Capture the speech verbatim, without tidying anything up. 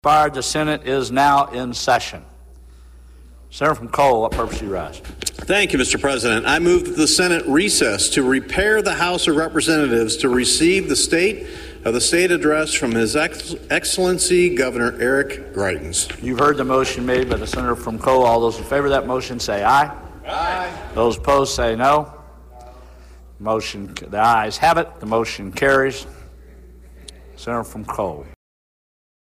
The Senate is now in session. Senator from Cole, what purpose do you rise? Thank you, Mister President. I move that the Senate recess to repair the House of Representatives to receive the state of the state address from His Ex- Excellency Governor Eric Greitens. You've heard the motion made by the Senator from Cole. All those in favor of that motion say aye. Aye. Those opposed say no. Motion, the ayes have it. The motion carries. Senator from Cole.